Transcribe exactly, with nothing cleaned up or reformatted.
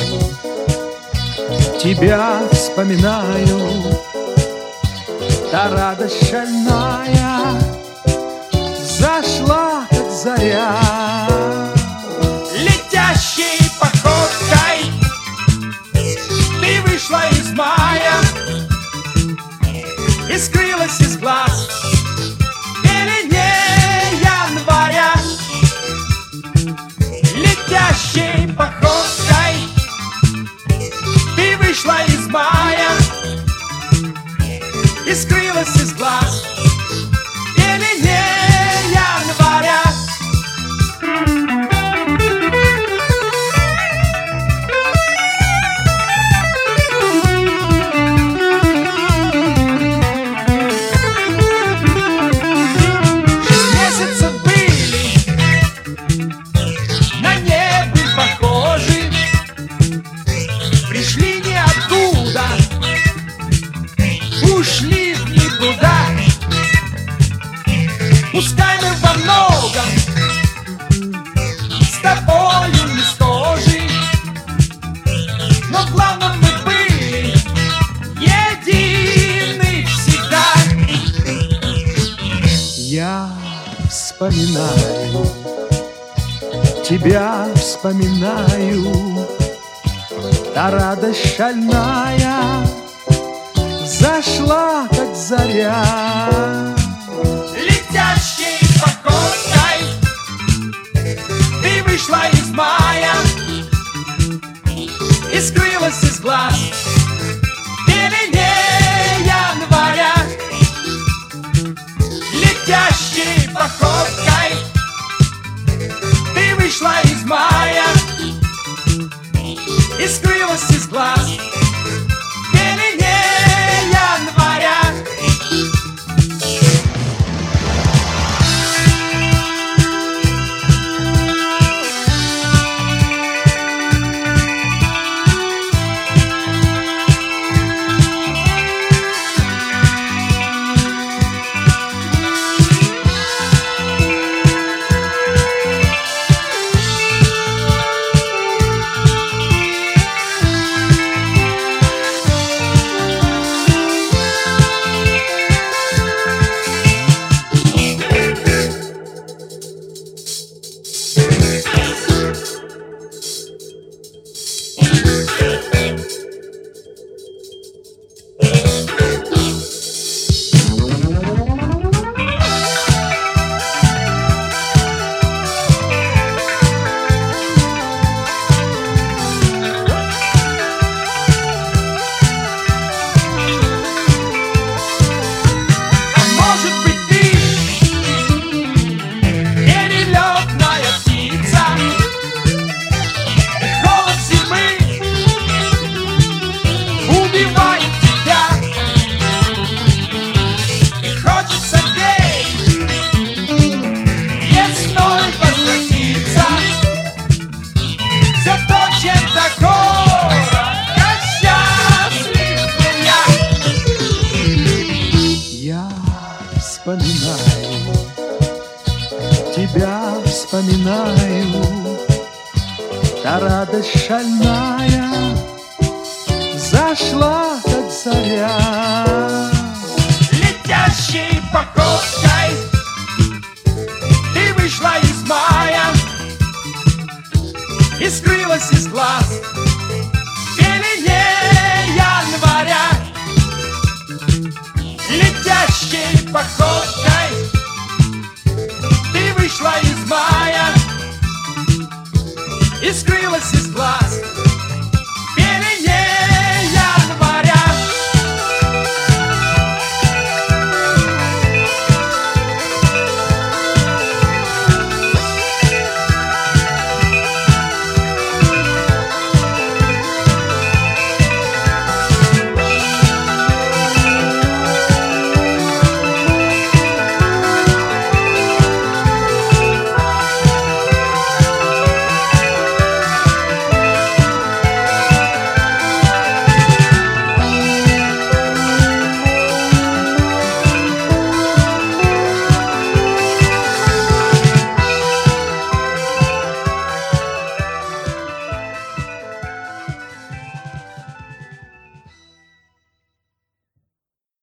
тебя вспоминаю. Та радость шальная зашла, как заря. Летящей походкой ты вышла из мая и скрылась из глаз в пелене января. Летящей походкой ты вышла из мая и скрылась из глаз в пелене января. Ушли в никуда. Пускай мы во многом с тобою не схожи, но главное мы были едины всегда. Я вспоминаю, тебя вспоминаю. Та радость шальная зашла, как заря. Летящей походкой ты вышла из мая и скрылась из глаз в пелене января. Летящей походкой ты вышла из мая и скрылась из глаз в пелене января. Вспоминаю, тебя вспоминаю. Та радость шальная зашла, как заря. Летящей походкой ты вышла из мая и скрылась из глаз в пелене января. Летящей походкой ты вышла из мая